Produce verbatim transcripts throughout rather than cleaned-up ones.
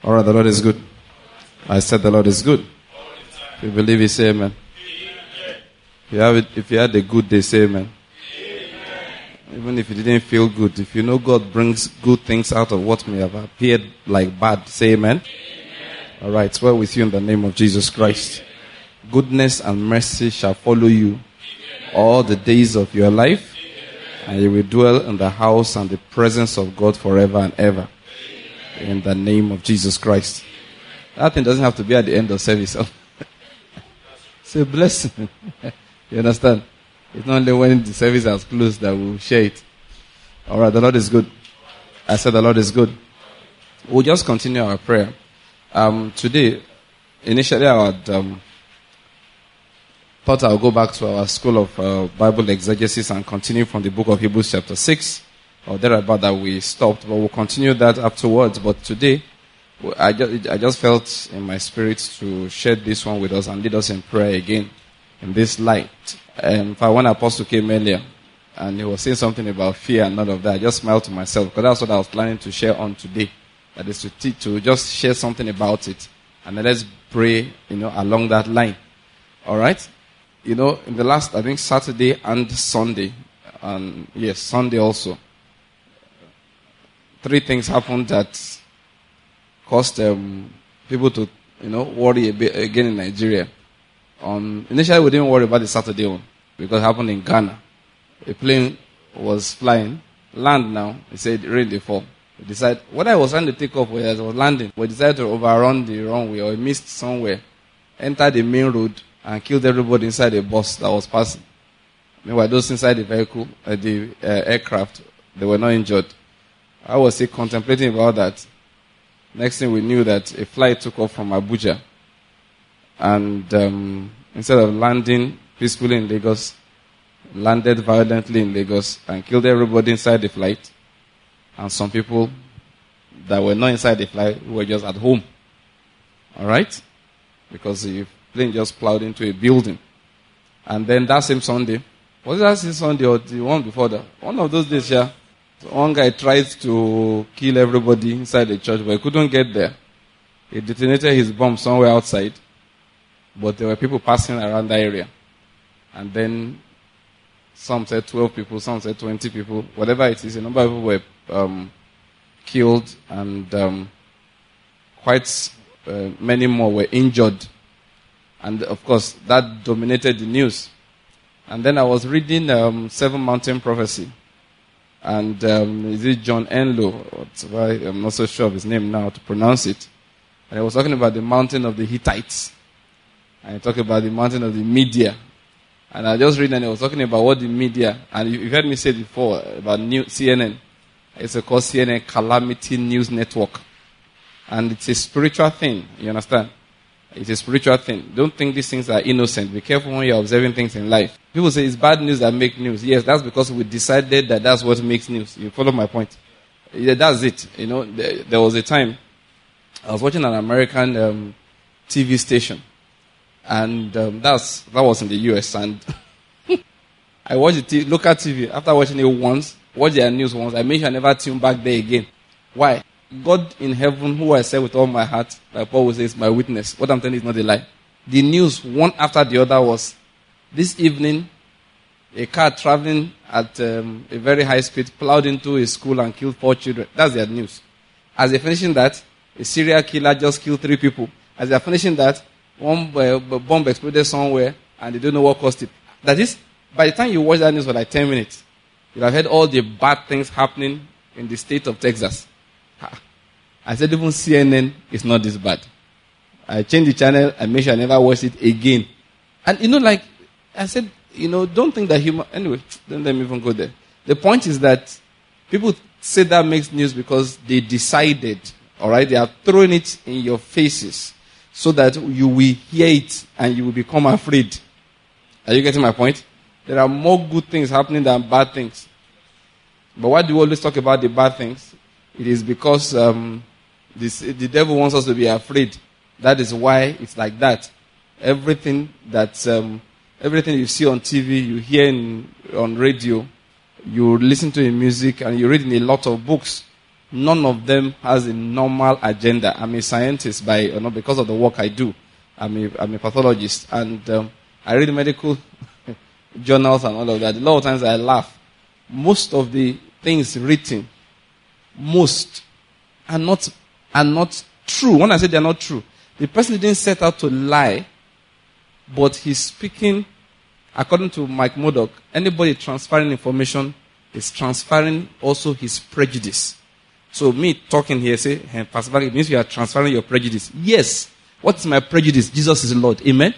All right, the Lord is good. I said the Lord is good. If you believe it, say amen. If you have it, if you had a good day, say amen. Even if you didn't feel good, if you know God brings good things out of what may have appeared like bad, say amen. All right, it's well with you in the name of Jesus Christ. Goodness and mercy shall follow you all the days of your life, and you will dwell in the house and the presence of God forever and ever. In the name of Jesus Christ. That thing doesn't have to be at the end of service. It's a blessing. You understand? It's not only when the service has closed that we'll share it. All right, the Lord is good. I said the Lord is good. We'll just continue our prayer. Um, today, initially I had um, thought I'll go back to our school of uh, Bible exegesis and continue from the book of Hebrews chapter six. Or thereabout that we stopped, but we'll continue that afterwards. But today, I just, I just felt in my spirit to share this one with us and lead us in prayer again in this light. Um, when Apostle came earlier and he was saying something about fear and none of that, I just smiled to myself because that's what I was planning to share on today. That is to teach, to just share something about it, and then let's pray, you know, along that line. All right? You know, in the last, I think Saturday and Sunday, and yes, Sunday also. Three things happened that caused um, people to, you know, worry a bit again in Nigeria. Um, initially, we didn't worry about the Saturday one because it happened in Ghana. A plane was flying, land now. It said rain dey fall. We decided, what I was trying to take off was I was landing. We decided to overrun the runway or missed somewhere, entered the main road and killed everybody inside the bus that was passing. Meanwhile, those inside the vehicle, uh, the uh, aircraft, they were not injured. I was still contemplating about that. Next thing we knew that a flight took off from Abuja. And um, instead of landing peacefully in Lagos, landed violently in Lagos and killed everybody inside the flight. And some people that were not inside the flight were just at home. Alright? Because the plane just plowed into a building. And then that same Sunday, was it that same Sunday or the one before that? One of those days, yeah. One guy tried to kill everybody inside the church, but he couldn't get there. He detonated his bomb somewhere outside, but there were people passing around the area. And then some said twelve people, some said twenty people, whatever it is, a number of people were um, killed, and um, quite uh, many more were injured. And of course, that dominated the news. And then I was reading um, Seven Mountain Prophecy. And um, is it John Enloe? I'm not so sure of his name now to pronounce it. And he was talking about the mountain of the Hittites. And he talked about the mountain of the media. And I just read and he was talking about what the media, and you've heard me say before about new, C N N. It's called C N N Calamity News Network. And it's a spiritual thing, you understand? It's a spiritual thing. Don't think these things are innocent. Be careful when you're observing things in life. People say it's bad news that make news. Yes, that's because we decided that that's what makes news. You follow my point? Yeah, that's it. You know, there, there was a time I was watching an American um, T V station, and um, that's that was in the U S. And I watched the t- local T V. After watching it once, watched their news once, I made sure I never tune back there again. Why? God in heaven, who I serve with all my heart, like Paul will say, is my witness. What I'm telling you is not a lie. The news, one after the other, was this evening, a car traveling at um, a very high speed plowed into a school and killed four children. That's their news. As they're finishing that, a serial killer just killed three people. As they're finishing that, one uh, bomb exploded somewhere and they don't know what caused it. That is, by the time you watch that news for like ten minutes, you'll have heard all the bad things happening in the state of Texas. I said, even C N N is not this bad. I changed the channel and made sure I never watched it again. And you know, like, I said, you know, don't think that human, anyway, don't let me even go there. The point is that people say that makes news because they decided, alright, they are throwing it in your faces so that you will hear it and you will become afraid. Are you getting my point? There are more good things happening than bad things. But why do we always talk about the bad things? It is because um, this, the devil wants us to be afraid. That is why it's like that. Everything that, um, everything you see on T V, you hear in, on radio, you listen to in music, and you read in a lot of books. none of them has a normal agenda. I'm a scientist by, you know, because of the work I do. I'm a, I'm a pathologist, and um, I read medical journals and all of that. A lot of times I laugh. Most of the things written, most are not are not true. When I say they're not true, the person didn't set out to lie, but he's speaking according to Mike Murdoch. Anybody transferring information is transferring also his prejudice. So me talking here, say, hey, Pastor Barry, it means you are transferring your prejudice. Yes. What is my prejudice? Jesus is Lord. Amen?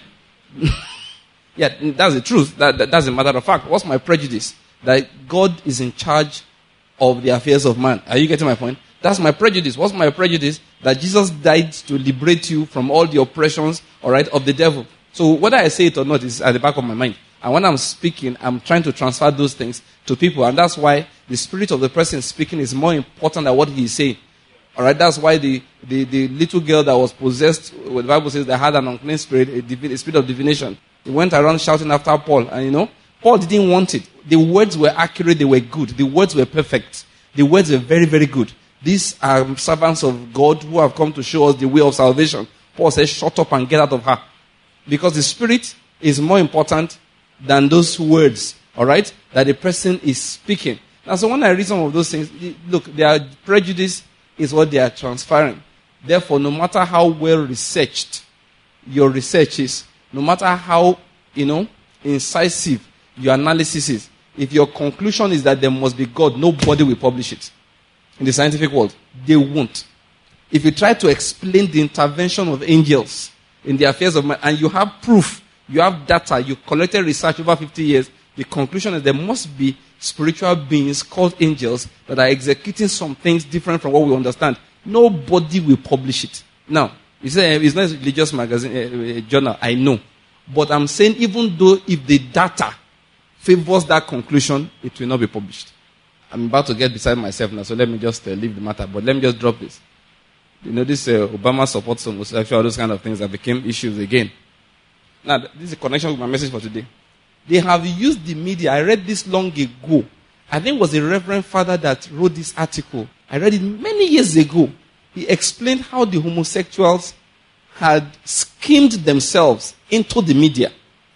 Yeah, that's the truth. That, that, that's a matter of fact. What's my prejudice? That God is in charge of the affairs of man. Are you getting my point? That's my prejudice. What's my prejudice? That Jesus died to liberate you from all the oppressions, all right, of the devil. So whether I say it or not is at the back of my mind. And when I'm speaking, I'm trying to transfer those things to people. And that's why the spirit of the person speaking is more important than what he is saying. All right, that's why the, the, the little girl that was possessed, well, the Bible says they had an unclean spirit, a, divi- a spirit of divination. He went around shouting after Paul. And you know, Paul didn't want it. The words were accurate, they were good. The words were perfect. The words were very, very good. These are servants of God who have come to show us the way of salvation. Paul says, shut up and get out of her. Because the spirit is more important than those words, all right, that the person is speaking. Now, so when I read some of those things, look, their prejudice is what they are transferring. Therefore, no matter how well researched your research is, no matter how, you know, incisive your analysis is, if your conclusion is that there must be God, nobody will publish it. In the scientific world, they won't. If you try to explain the intervention of angels in the affairs of man, and you have proof, you have data, you collected research over fifty years, the conclusion is there must be spiritual beings called angels that are executing some things different from what we understand. Nobody will publish it. Now, you say it's not a religious magazine, a, a journal, I know. But I'm saying even though if the data favors that conclusion, it will not be published. I'm about to get beside myself now, so let me just uh, leave the matter. But let me just drop this. You know, this uh, Obama supports homosexual, those kind of things that became issues again. Now, this is a connection with my message for today. They have used the media. I read this long ago. I think it was a reverend father that wrote this article. I read it many years ago. He explained how the homosexuals had schemed themselves into the media.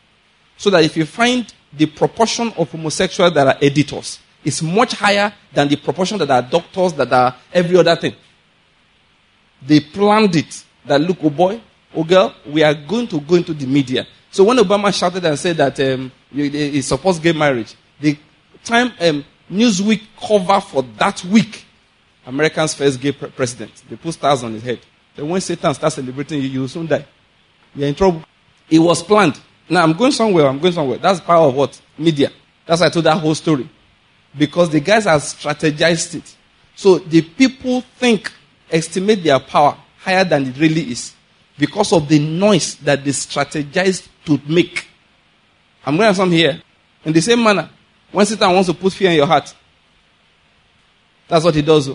So that if you find the proportion of homosexuals that are editors, it's much higher than the proportion that are doctors, that are every other thing. They planned it. That look, oh boy, oh girl, we are going to go into the media. So when Obama shouted and said that um, he supports gay marriage, the Time um, Newsweek cover for that week, America's first gay pre- president, they put stars on his head. Then when Satan starts celebrating you, you will soon die. You're in trouble. It was planned. Now I'm going somewhere, I'm going somewhere. That's the power of what? Media. That's why I told that whole story. Because the guys have strategized it. So the people think, estimate their power higher than it really is. Because of the noise that they strategized to make. I'm going to some here. In the same manner, when Satan wants to put fear in your heart, that's what he does.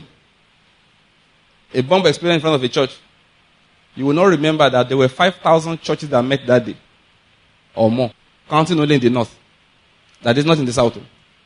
A bomb exploded in front of a church. You will not remember that there were five thousand churches that met that day. Or more. Counting only in the north. That is not in the south.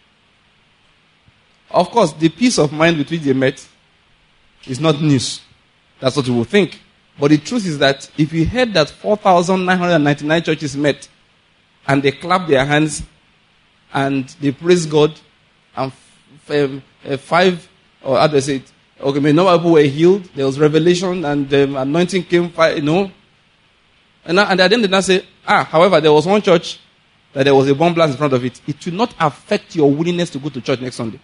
Of course, the peace of mind with which they met is not news. That's what you will think. But the truth is that if you heard that four thousand nine hundred ninety-nine churches met and they clapped their hands and they praised God and f- um, uh, five, or how do I say it? Okay, many number of people were healed. There was revelation and um, anointing came, you know. And, and at the end they now say, ah, however, there was one church that there was a bomb blast in front of it. It will not affect your willingness to go to church next Sunday.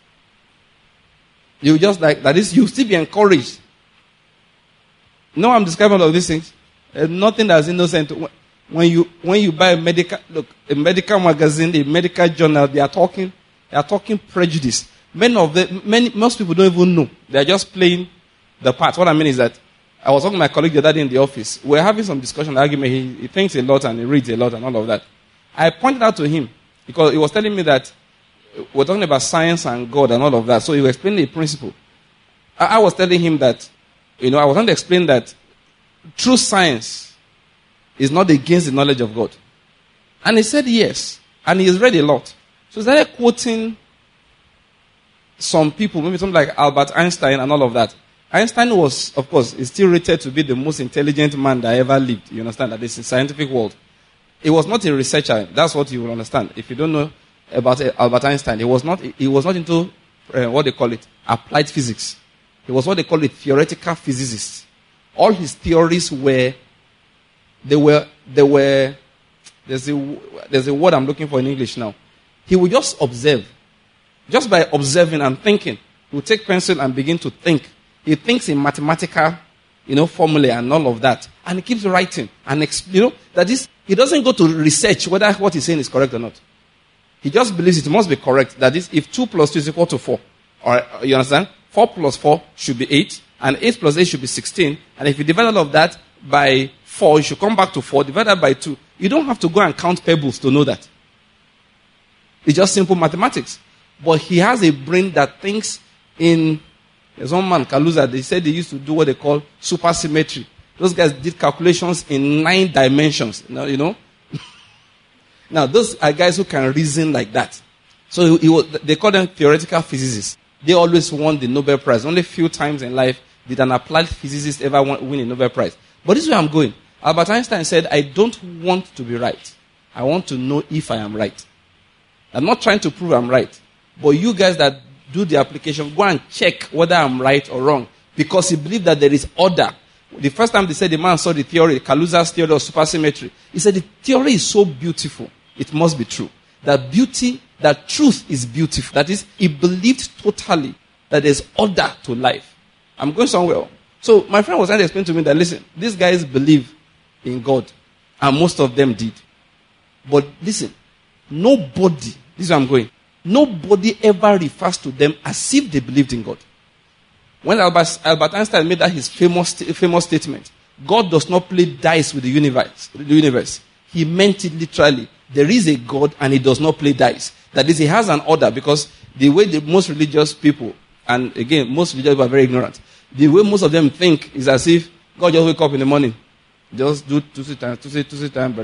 You just like, that is, you still be encouraged. No, I'm describing all of these things. There's nothing that's innocent. When you when you buy a medical look, a medical magazine, a medical journal, they are talking, they are talking prejudice. Many of the many most people don't even know. They are just playing the part. What I mean is that I was talking to my colleague the other day in the office. We were having some discussion, argument. He, he thinks a lot and he reads a lot and all of that. I pointed out to him because he was telling me that we're talking about science and God and all of that. So he was explaining the principle. I, I was telling him that, you know, I was trying to explain that true science is not against the knowledge of God. And he said yes. And he has read a lot. So he started quoting some people, maybe something like Albert Einstein and all of that. Einstein was, of course, is still rated to be the most intelligent man that ever lived. You understand that this is scientific world. He was not a researcher. That's what you will understand. If you don't know about Albert Einstein, he was not, he was not into uh, what they call it, applied physics. He was what they call a theoretical physicist. All his theories were, they were, they were, there's a, there's a word I'm looking for in English now. He would just observe. Just by observing and thinking, he would take pencil and begin to think. He thinks in mathematical, you know, formulae and all of that. And he keeps writing. And, exp- you know, that is, he doesn't go to research whether what he's saying is correct or not. He just believes it must be correct. That is, if two plus two is equal to four. Or, you understand? four plus four should be eight. And eight plus eight should be sixteen. And if you divide all of that by four, you should come back to four. Divide that by two. You don't have to go and count pebbles to know that. It's just simple mathematics. But he has a brain that thinks in... There's one man, Kaluza, they said they used to do what they call supersymmetry. Those guys did calculations in nine dimensions. Now, you know? Now, those are guys who can reason like that. So he, he was, they call them theoretical physicists. They always won the Nobel Prize. Only a few times in life did an applied physicist ever win a Nobel Prize. But this is where I'm going. Albert Einstein said, I don't want to be right. I want to know if I am right. I'm not trying to prove I'm right. But you guys that do the application, go and check whether I'm right or wrong. Because he believed that there is order. The first time they said the man saw the theory, Kaluza's theory of supersymmetry, he said the theory is so beautiful, it must be true. That beauty, that truth is beautiful. That is, he believed totally that there's order to life. I'm going somewhere. So my friend was trying to explain to me that, listen, these guys believe in God. And most of them did. But listen, nobody, this is where I'm going, nobody ever refers to them as if they believed in God. When Albert, Albert Einstein made that his famous, famous statement, God does not play dice with the universe, the universe. He meant it literally. There is a God and he does not play dice. That is, he has an order, because the way the most religious people, and again, most religious people are very ignorant, the way most of them think is as if God just wake up in the morning, just do two times, two two times,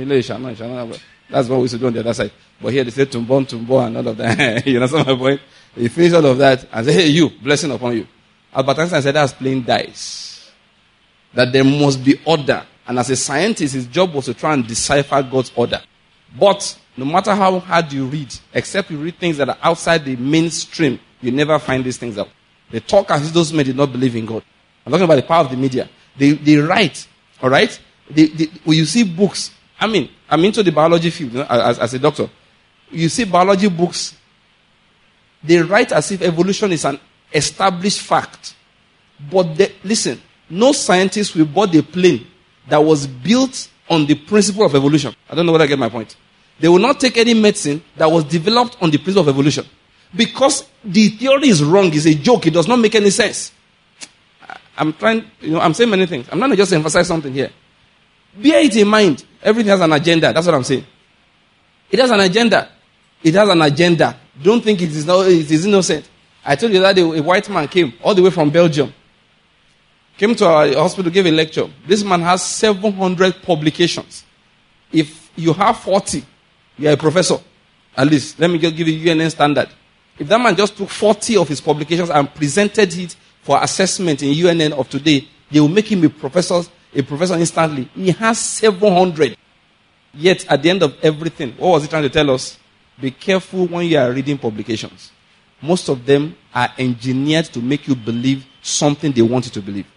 that's what we used to do on the other side. But here they say tumbon, tumbo, and all of that. You understand my point? He finished all of that and say, hey, you, blessing upon you. Albert Einstein said that's playing dice. That there must be order. And as a scientist, his job was to try and decipher God's order. But no matter how hard you read, except you read things that are outside the mainstream, you never find these things out. They talk as if those men did not believe in God. I'm talking about the power of the media. They, they write, all right? They, they, when you see books, I mean, I'm into the biology field, you know, as, as a doctor. You see biology books, they write as if evolution is an established fact. But they, listen, no scientist will board a plane that was built on the principle of evolution. I don't know whether I get my point. They will not take any medicine that was developed on the principle of evolution. Because the theory is wrong, it's a joke, it does not make any sense. I'm trying, you know, I'm saying many things. I'm not just emphasize something here. Bear it in mind. Everything has an agenda. That's what I'm saying. It has an agenda. It has an agenda. Don't think it is, not, it is innocent. I told you that a white man came all the way from Belgium. Came to our hospital, gave a lecture. This man has seven hundred publications. If you have forty, you are a professor. At least, let me just give you U N N standard. If that man just took forty of his publications and presented it for assessment in U N N of today, they will make him a professor, a professor instantly. He has seven hundred. Yet, at the end of everything, what was he trying to tell us? Be careful when you are reading publications. Most of them are engineered to make you believe something they want you to believe.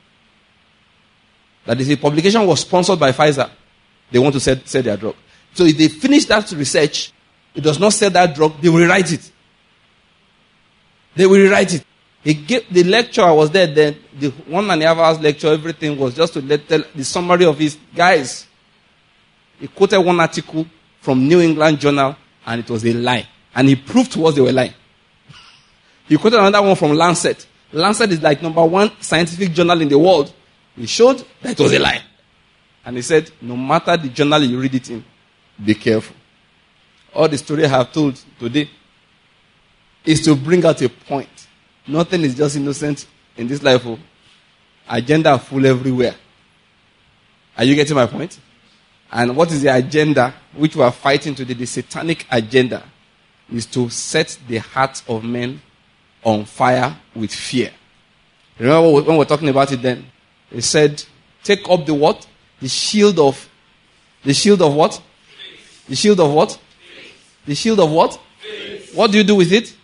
That is, a publication was sponsored by Pfizer. They want to sell, sell their drug. So if they finish that research, it does not sell that drug, they will rewrite it. They will rewrite it. He gave, the lecturer was there then, the one and a half hours lecture, everything was just to let tell the summary of his guys. He quoted one article from New England Journal, and it was a lie. And he proved to us they were lying. He quoted another one from Lancet. Lancet is like number one scientific journal in the world. He showed that it was a lie. And he said, no matter the journal you read it in, be careful. All the story I have told today is to bring out a point. Nothing is just innocent in this life. Oh. Agenda full everywhere. Are you getting my point? And what is the agenda which we are fighting today? The satanic agenda is to set the hearts of men on fire with fear. Remember when we were talking about it then? He said, take up the what? The shield of, the shield of what? Faith. The shield of what? Faith. The shield of what? Faith. What do you do with it?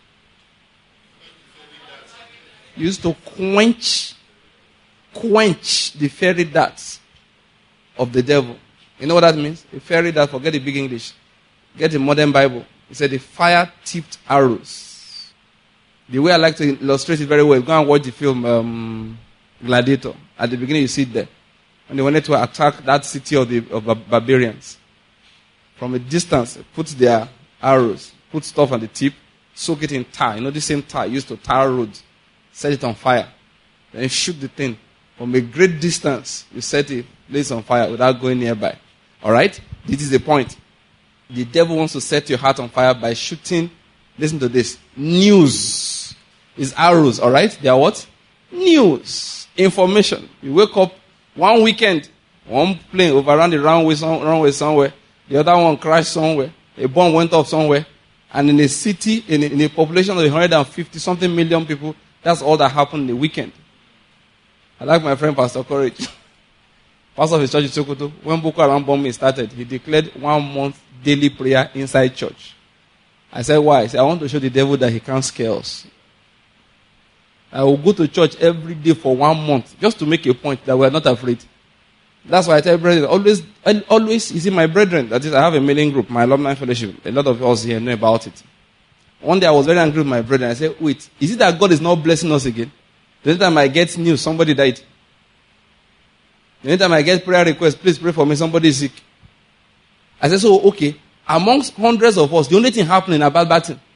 You used to quench, quench the fiery darts of the devil. You know what that means? A fiery dart, forget the big English. Get the modern Bible. It said the fire-tipped arrows. The way I like to illustrate it very well, go and watch the film um, Gladiator. At the beginning you see it there. And they wanted to attack that city of the of barbarians. From a distance, put their arrows, put stuff on the tip, soak it in tar. You know the same tar used to tar roads. Set it on fire. Then you shoot the thing. From a great distance, you set it, lay it on fire without going nearby. Alright? This is the point. The devil wants to set your heart on fire by shooting, listen to this, news. Is arrows, alright? They are what? News. Information. You wake up one weekend, one plane overran the runway, some, runway somewhere, the other one crashed somewhere, a bomb went off somewhere, and in a city, in a, in a population of one hundred fifty something million people, that's all that happened in a weekend. I like my friend Pastor Courage. Pastor of his church in Sokoto, when Boko Haram bombing started, he declared one month daily prayer inside church. I said, why? He said, I want to show the devil that he can't scare us. I will go to church every day for one month just to make a point that we are not afraid. That's why I tell brethren, always, always, you see, my brethren, that is, I have a mailing group, my alumni fellowship. A lot of us here know about it. One day I was very angry with my brethren. I said, wait, is it that God is not blessing us again? The next time I get news, somebody died. The next time I get prayer requests, please pray for me, somebody is sick. I said, so, okay, amongst hundreds of us, the only thing happening about bad thing.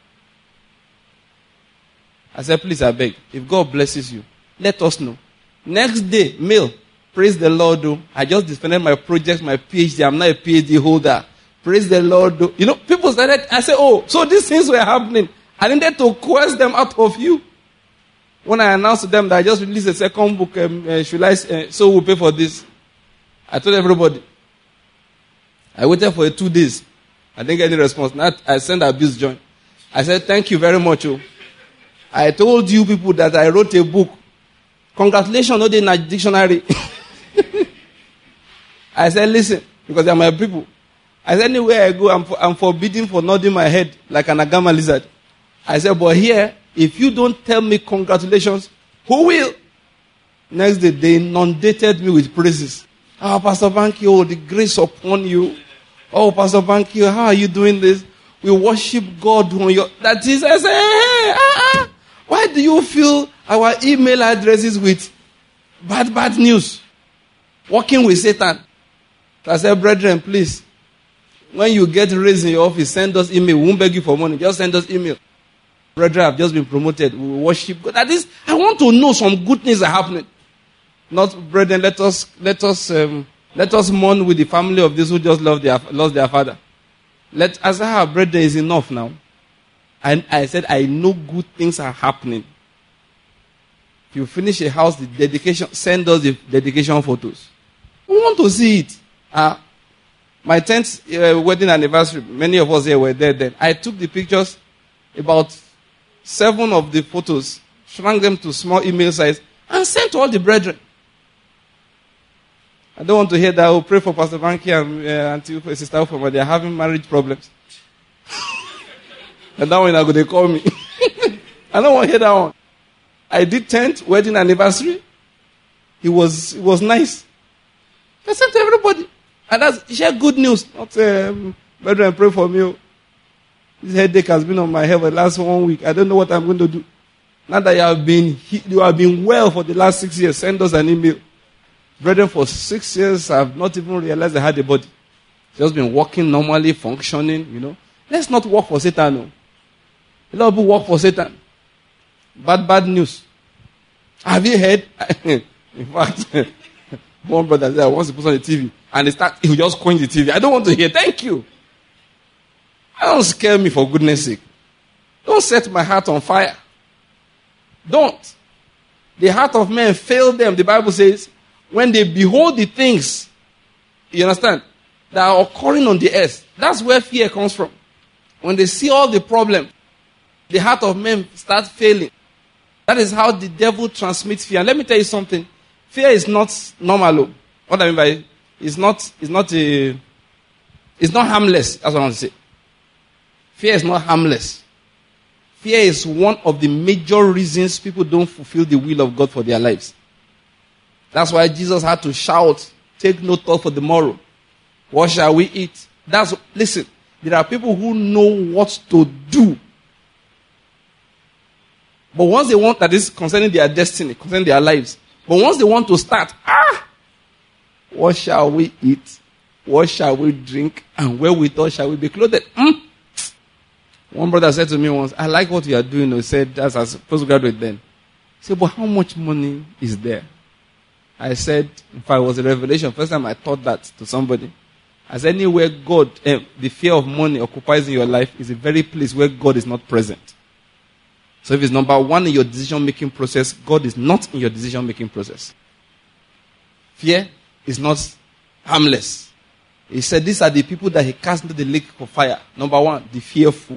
I said, please, I beg, if God blesses you, let us know. Next day, mail, praise the Lord, oh, I just defended my project, my PhD, I'm not a PhD holder. Praise the Lord. Oh. You know, people started, I said, oh, so these things were happening. I needed to coerce them out of you. When I announced to them that I just released a second book, um, uh, should I, uh, so we'll pay for this. I told everybody. I waited for two days. I didn't get any response. Now I sent abuse join. I said, thank you very much. Oh. I told you people that I wrote a book. Congratulations, not in a dictionary. I said, listen, because they're my people. I said, anywhere I go, I'm, for, I'm forbidden for nodding my head like an agama lizard. I said, but here, if you don't tell me congratulations, who will? Next day, they inundated me with praises. Oh, Pastor Banky, oh, the grace upon you. Oh, Pastor Banky, how are you doing this? We worship God on your... That is, I said, hey, ah, ah. Why do you fill our email addresses with bad, bad news? Working with Satan. I said, brethren, please, when you get raised in your office, send us email. We won't beg you for money. Just send us email. Brethren, I've just been promoted. We will worship God. That is, I want to know some good things are happening. Not, brethren, let us let us um, let us mourn with the family of these who just lost their lost their father. Let as our brethren is enough now. And I said, I know good things are happening. If you finish a house, the dedication, send us the dedication photos. We want to see it. Uh, my tenth uh, wedding anniversary, many of us here were there then. I took the pictures, about seven of the photos, shrunk them to small email size, and sent to all the brethren. I don't want to hear that. I'll pray for Pastor Banky and uh, Auntie Sister Ufoma. They are having marriage problems. And that one, they call me. I don't want to hear that one. I did tenth wedding anniversary. It was, it was nice. I sent to everybody. And that's, share good news. Not, um, brethren, pray for me. This headache has been on my head for the last one week. I don't know what I'm going to do. Now that you have been, you have been well for the last six years, send us an email. Brethren, for six years, I've not even realized I had a body. Just been working normally, functioning, you know. Let's not work for Satan, no. A lot of people work for Satan. Bad, bad news. Have you heard? In fact, one brother said, I want to put on the T V. And he start, he just quench the T V. I don't want to hear. Thank you. Don't scare me for goodness sake. Don't set my heart on fire. Don't. The heart of men failed them. The Bible says, when they behold the things, you understand, that are occurring on the earth, that's where fear comes from. When they see all the problems, the heart of men starts failing. That is how the devil transmits fear. And let me tell you something. Fear is not normal. What I mean by it, it's not, it's not a, it's not harmless. That's what I want to say. Fear is not harmless. Fear is one of the major reasons people don't fulfill the will of God for their lives. That's why Jesus had to shout, take no thought for the morrow. What shall we eat? That's, listen, there are people who know what to do. But once they want, that is concerning their destiny, concerning their lives. But once they want to start, ah, what shall we eat? What shall we drink? And wherewithal shall we be clothed? Mm? One brother said to me once, I like what you are doing. He said, as a postgraduate then. He said, but how much money is there? I said, if I was a revelation, first time I taught that to somebody. I said, anywhere God, eh, the fear of money occupies in your life is a very place where God is not present. So if it's number one in your decision-making process, God is not in your decision-making process. Fear is not harmless. He said, these are the people that he cast into the lake for fire. Number one, the fearful.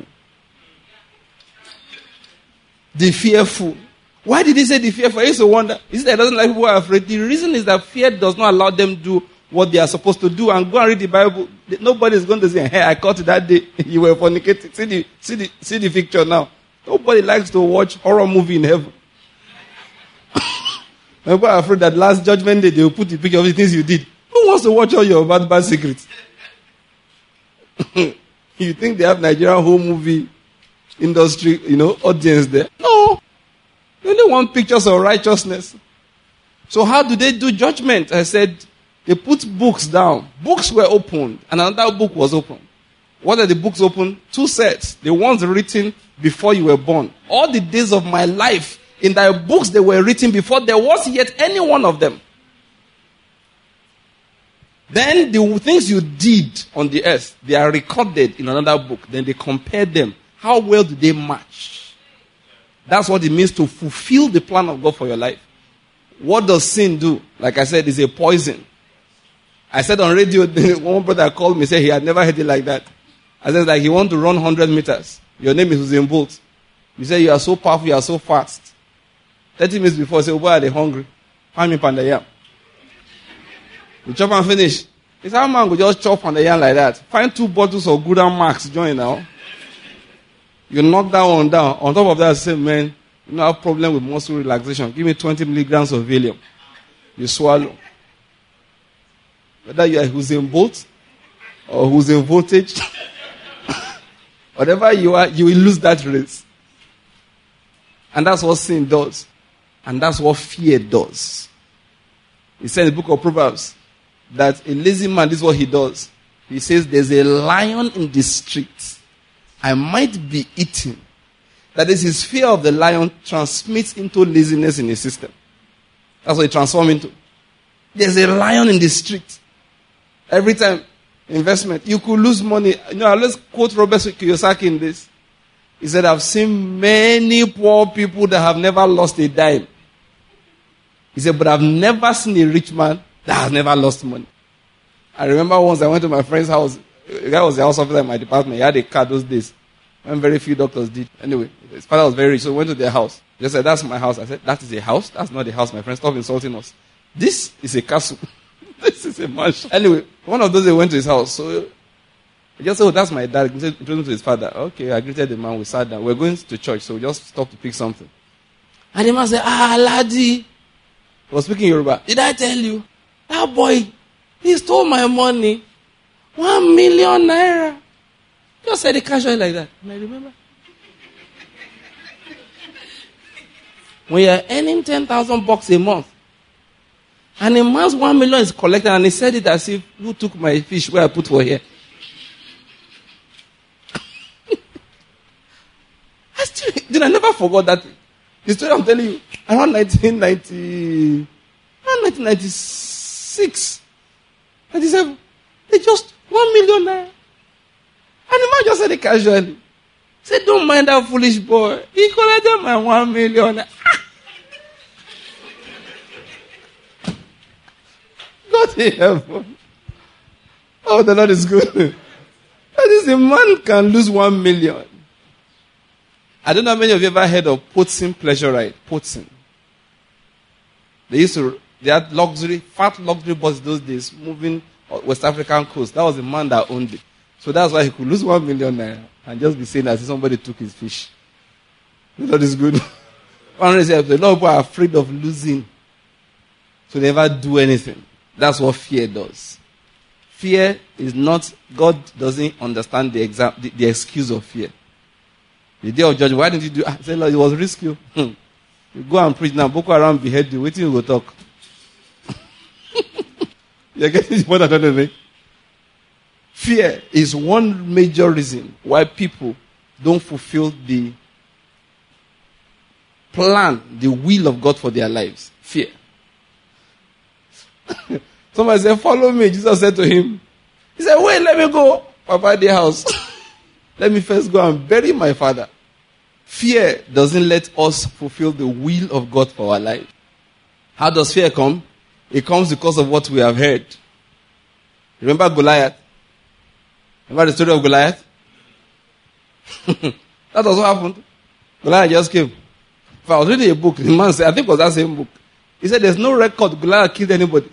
The fearful. Why did he say the fearful? I used to wonder. He said he doesn't like people who are afraid. The reason is that fear does not allow them to do what they are supposed to do. And go and read the Bible. Nobody is going to say, hey, I caught you that day. You were fornicating. See the, see the, see the picture now. Nobody likes to watch horror movie in heaven. People are afraid that last judgment day they will put the picture of the things you did. Who wants to watch all your bad, bad secrets? You think they have Nigerian home movie industry, you know, audience there? No. They only want pictures of righteousness. So how do they do judgment? I said, they put books down. Books were opened, and another book was opened. What are the books open? Two sets. The ones written before you were born. All the days of my life, in thy books they were written before there was yet any one of them. Then the things you did on the earth, they are recorded in another book. Then they compare them. How well do they match? That's what it means to fulfill the plan of God for your life. What does sin do? Like I said, it's a poison. I said on radio, one brother called me, said he had never heard it like that. I said, like, you want to run one hundred meters. Your name is Usain Bolt. You say you are so powerful, you are so fast. thirty minutes before, say, why are they hungry? Find me panda yam. You chop and finish. He said, how man will just chop panda yam like that? Find two bottles of Good and Max, join now. You knock that one down. On top of that, say, man, you don't have problem with muscle relaxation. Give me twenty milligrams of Valium. You swallow. Whether you are Usain Bolt or Usain Voltage, whatever you are, you will lose that race. And that's what sin does. And that's what fear does. He said in the book of Proverbs that a lazy man, this is what he does. He says, there's a lion in the street. I might be eaten. That is, his fear of the lion transmits into laziness in his system. That's what it transforms into. There's a lion in the street. Every time, investment, you could lose money. You know, let's quote Robert Kiyosaki in this. He said, I've seen many poor people that have never lost a dime. He said, but I've never seen a rich man that has never lost money. I remember once I went to my friend's house. The guy was the house officer in my department. He had a car those days. When very few doctors did. Anyway, his father was very rich, so we went to their house. They said, that's my house. I said, that is a house? That's not a house, my friend. Stop insulting us. This is a castle. This is a mansion. Anyway, one of those, they went to his house. So he just said, oh, that's my dad. He said, introduced him to his father. Okay, I greeted the man. We sat down. We're going to church, so we just stopped to pick something. And the man said, ah, laddie. He was speaking Yoruba. Did I tell you? That boy, he stole my money. One million naira. Just said it casually like that. And I remember. When you're earning ten thousand bucks a month, and a man's one million is collected, and he said it as if, who took my fish where I put for here? I still, did I never forgot that? The story I'm telling you, around nineteen ninety, around nineteen ninety-six, ninety-seven, they just, one million naira. And the man just said it casually. He said, don't mind that foolish boy. He collected my one million. God in heaven. Oh, the Lord is good. That is, a man can lose one million. I don't know how many of you ever heard of Potsin pleasure ride. Potsin. They used to, they had luxury, fat luxury buses those days, moving West African coast. That was the man that owned it. So that's why he could lose one million naira and just be saying that somebody took his fish. You know this is good. One reason, a lot of people are afraid of losing. So they never do anything. That's what fear does. Fear is not, God doesn't understand the, exam, the, the excuse of fear. The day of judgment, why didn't you do? I said, Lord, it was risky. Hmm. You go and preach now, Boko Haram behead you, wait till you go talk. You're getting the point I don't know. Fear is one major reason why people don't fulfill the plan, the will of God for their lives. Fear. Somebody said, follow me. Jesus said to him, he said, wait, let me go. Papa, the house. Let me first go and bury my father. Fear doesn't let us fulfill the will of God for our life. How does fear come? It comes because of what we have heard. Remember Goliath? Remember the story of Goliath? That was what happened. Goliath just came. If I was reading a book, the man said, I think it was that same book. He said, there's no record Goliath killed anybody.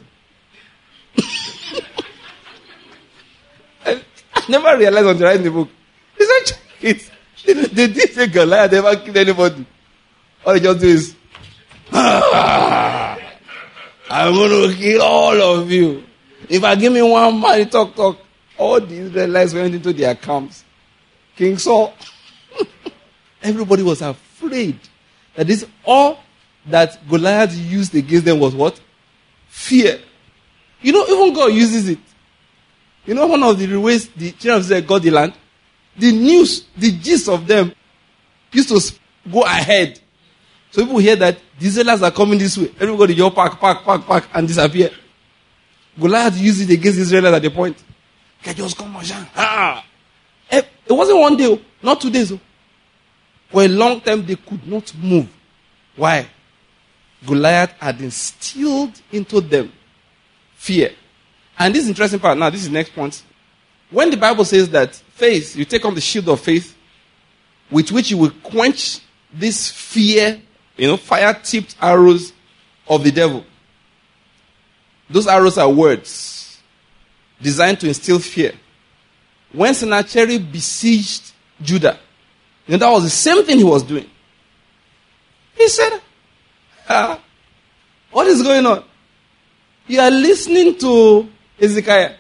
I never realized until writing the book. He said, it's, they didn't say Goliath never killed anybody. All they just do is, ah, I'm going to kill all of you. If I give me one man, talk, talk. All the Israelites went into their camps. King Saul. Everybody was afraid. That is all that Goliath used against them was what? Fear. You know, even God uses it. You know, one of the ways the children of Israel got the land? The news, the gist of them used to go ahead. So people hear that the Israelites are coming this way. Everybody just pack, pack, pack, pack, and disappear. Goliath used it against the Israelites at the point. Can just come on, ah. It wasn't one day, not two days. For a long time, they could not move. Why? Goliath had instilled into them fear. And this is interesting part. Now, this is the next point. When the Bible says that faith, you take on the shield of faith, with which you will quench this fear, you know, fire-tipped arrows of the devil. Those arrows are words designed to instill fear. When Sennacherib besieged Judah, you know, that was the same thing he was doing. He said, ah, what is going on? You are listening to Hezekiah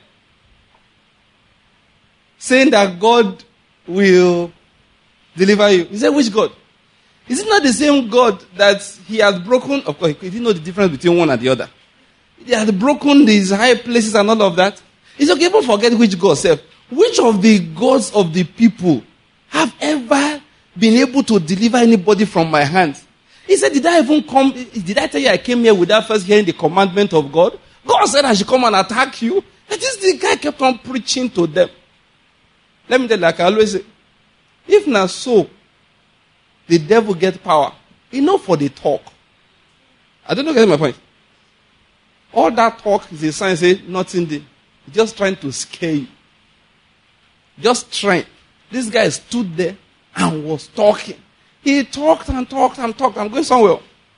saying that God will deliver you. He said, which God? Is it not the same God that he has broken? Of course, he didn't know the difference between one and the other. He had broken these high places and all of that. He said, okay, even forget which God said. Which of the gods of the people have ever been able to deliver anybody from my hands? He said, did I even come, did I tell you I came here without first hearing the commandment of God? God said I should come and attack you. And this the guy kept on preaching to them. Let me tell you, like I always say, if not so, the devil get power. Enough for the talk. I don't know if you get my point. All that talk is a sign, say, nothing there. He's just trying to scare you. Just trying. This guy stood there and was talking. He talked and talked and talked. I'm going somewhere.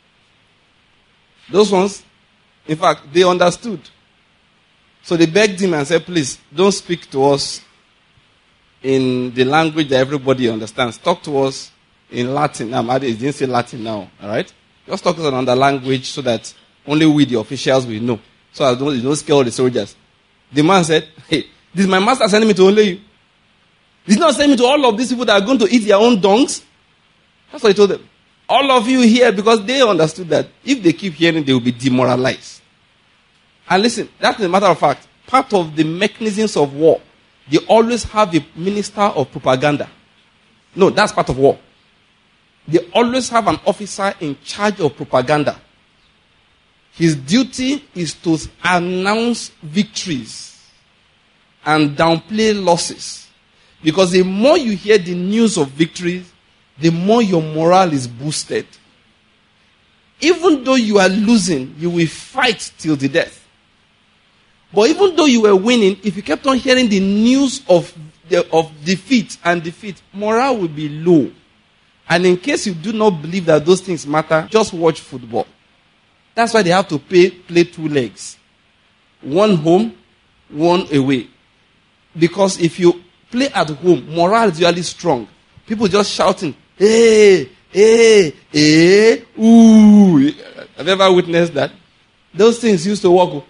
Those ones, in fact, they understood. So they begged him and said, please, don't speak to us in the language that everybody understands. Talk to us in Latin. Now, I didn't say Latin now, all right? Just talk to us in another language so that only we, the officials, will know. So I don't, you don't scare all the soldiers. The man said, hey, this is my master sending me to only you. He's not sending me to all of these people that are going to eat their own dongs. That's what he told them. All of you here, because they understood that if they keep hearing, they will be demoralized. And listen, that's a matter of fact. Part of the mechanisms of war, they always have a minister of propaganda. No, that's part of war. They always have an officer in charge of propaganda. His duty is to announce victories and downplay losses. Because the more you hear the news of victories, the more your morale is boosted. Even though you are losing, you will fight till the death. But even though you were winning, if you kept on hearing the news of, the, of defeat and defeat, morale will be low. And in case you do not believe that those things matter, just watch football. That's why they have to pay, play two legs. One home, one away. Because if you play at home, morale is usually strong. People just shouting, hey, hey, hey, ooh. Have you ever witnessed that? Those things used to work.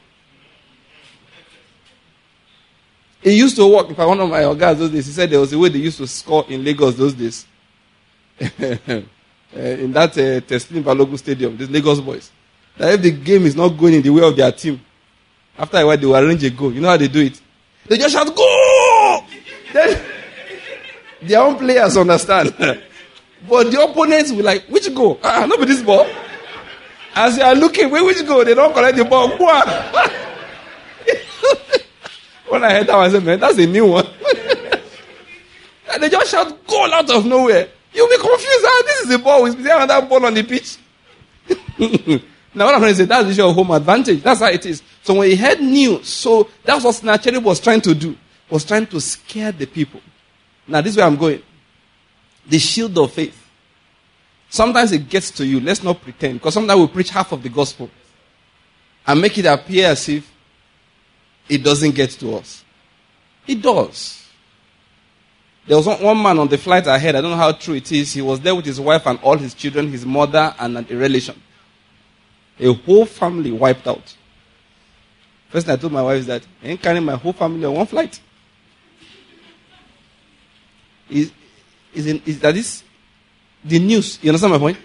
It used to work. In fact, one of my guys those days, he said there was a way they used to score in Lagos those days. in that uh, Teslim Balogun Stadium, these Lagos boys. That if the game is not going in the way of their team, after a while they will arrange a goal. You know how they do it? They just shout, go! Then their own players understand. But the opponents will like, which goal? Ah, not with this ball. As they are looking, wait, which goal? They don't collect the ball. Go on. When I heard that, I said, man, that's a new one. And they just shout goal out of nowhere. You'll be confused. Ah, this is the ball. Is there another ball on the pitch? Now, what I'm trying to say, that's the issue of home advantage. That's how it is. So when he heard news, so that's what Sennacherib was trying to do. Was trying to scare the people. Now, this is where I'm going. The shield of faith. Sometimes it gets to you. Let's not pretend. Because sometimes we preach half of the gospel. And make it appear as if it doesn't get to us. It does. There was one man on the flight ahead. I don't know how true it is. He was there with his wife and all his children, his mother and a relation. A whole family wiped out. First thing I told my wife is that I ain't carrying my whole family on one flight. Is, is, in, is that this the news? You understand my point?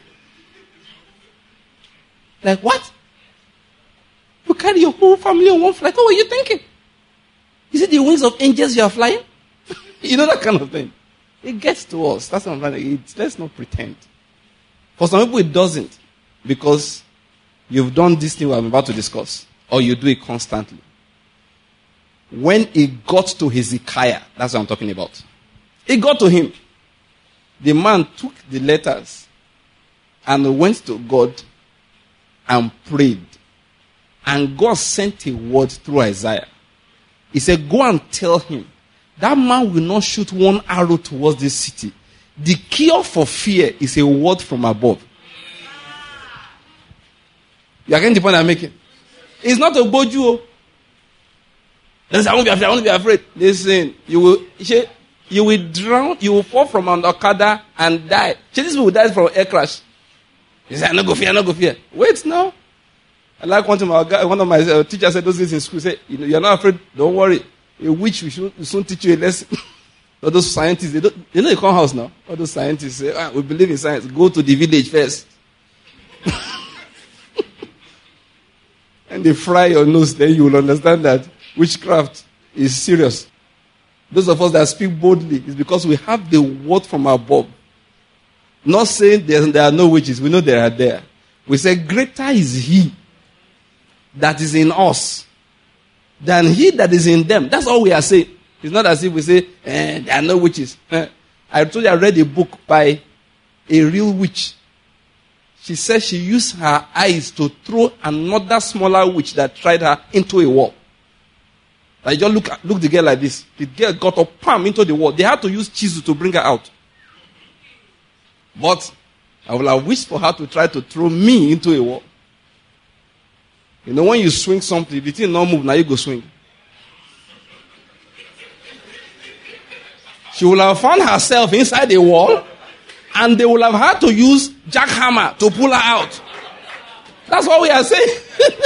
Like what? You carry your whole family on one flight? What were you thinking? Is it the wings of angels you are flying? You know that kind of thing. It gets to us. That's what I'm trying to say. Let's not pretend. For some people it doesn't. Because you've done this thing I'm about to discuss. Or you do it constantly. When it got to Hezekiah, that's what I'm talking about. It got to him. The man took the letters and went to God and prayed. And God sent a word through Isaiah. He said, go and tell him that man will not shoot one arrow towards this city. The cure for fear is a word from above. You are getting the point I'm making? It's not a boju. I won't be afraid. I won't be afraid. Listen, you will, you will drown. You will fall from an okada and die. These people will die from air crash. He said, "I no go fear. I no go fear." Wait now. I like one of my one of my uh, teachers said those things in school. Say, you know, you're not afraid. Don't worry. A witch will soon, will soon teach you a lesson. All those scientists, they don't, you know, they come house now. All those scientists say, ah, we believe in science. Go to the village first. And they fry your nose, then you will understand that witchcraft is serious. Those of us that speak boldly is because we have the word from above. Not saying there, there are no witches. We know they are there. We say, greater is he that is in us than he that is in them. That's all we are saying. It's not as if we say, eh, there are no witches. Eh. I told you I read a book by a real witch. She said she used her eyes to throw another smaller witch that tried her into a wall. I just look look the girl like this. The girl got a palm into the wall. They had to use chisel to bring her out. But I would have wished for her to try to throw me into a wall. You know, when you swing something, the thing not move, now you go swing. She will have found herself inside a wall, and they will have had to use jackhammer to pull her out. That's what we are saying.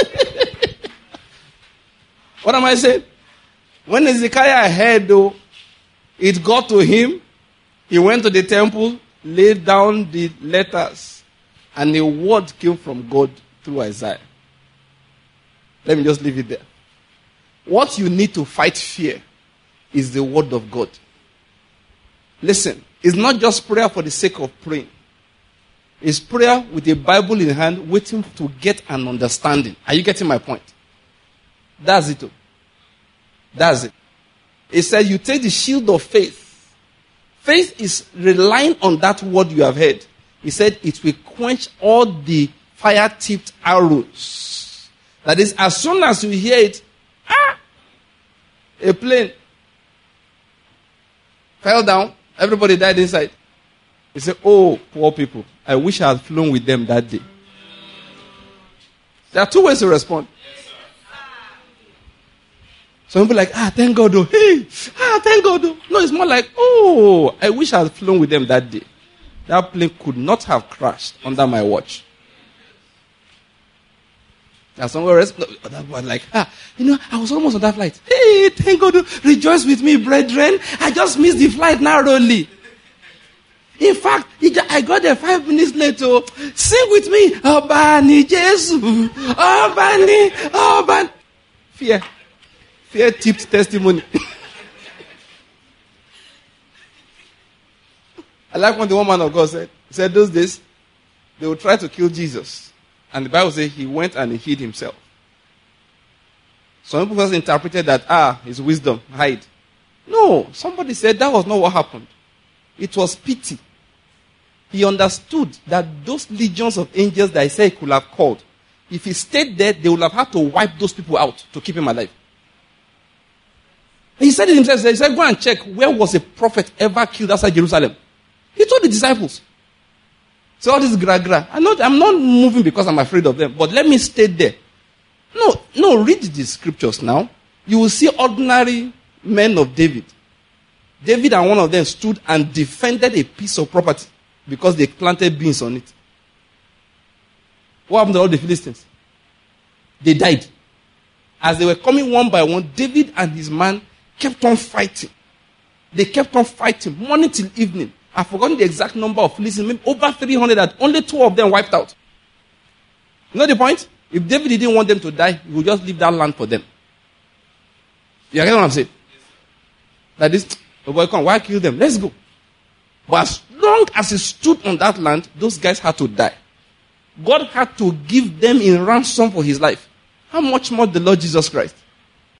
What am I saying? When Hezekiah heard, though, it got to him. He went to the temple, laid down the letters, and a word came from God through Isaiah. Let me just leave it there. What you need to fight fear is the word of God. Listen, it's not just prayer for the sake of praying. It's prayer with a Bible in hand, waiting to get an understanding. Are you getting my point? That's it. That's it. It said you take the shield of faith. Faith is relying on that word you have heard. He said it will quench all the fire-tipped arrows. That is, as soon as you hear it, ah, a plane fell down, everybody died inside. He said, oh, poor people, I wish I had flown with them that day. There are two ways to respond. Some people are like, ah, thank God, oh, hey, ah, thank God, oh. No, it's more like, oh, I wish I had flown with them that day. That plane could not have crashed under my watch. And somewhere else, that was like, ah, you know, I was almost on that flight. Hey, thank God, oh, rejoice with me, brethren. I just missed the flight narrowly. In fact, I got there five minutes later. Sing with me. Obani Jesu. Obani. Obani. Fear. Fear tipped testimony. I like what the woman of God said. He said those days, they would try to kill Jesus. And the Bible says he went and he hid himself. Some people just interpreted that, ah, his wisdom, hide. No, somebody said that was not what happened. It was pity. He understood that those legions of angels that he said he could have called, if he stayed there, they would have had to wipe those people out to keep him alive. He said it himself. He said, go and check, where was a prophet ever killed outside Jerusalem? He told the disciples. So all this gra gra. I'm not, I'm not moving because I'm afraid of them, but let me stay there. No, no, read the scriptures now. You will see ordinary men of David. David and one of them stood and defended a piece of property because they planted beans on it. What happened to all the Philistines? They died. As they were coming one by one, David and his man kept on fighting. They kept on fighting morning till evening. I've forgotten the exact number of Philistines, maybe over three hundred, that only two of them wiped out. You know the point? If David didn't want them to die, he would just leave that land for them. You get what I'm saying? That is, oh boy, come, why kill them? Let's go. But as long as he stood on that land, those guys had to die. God had to give them in ransom for his life. How much more the Lord Jesus Christ?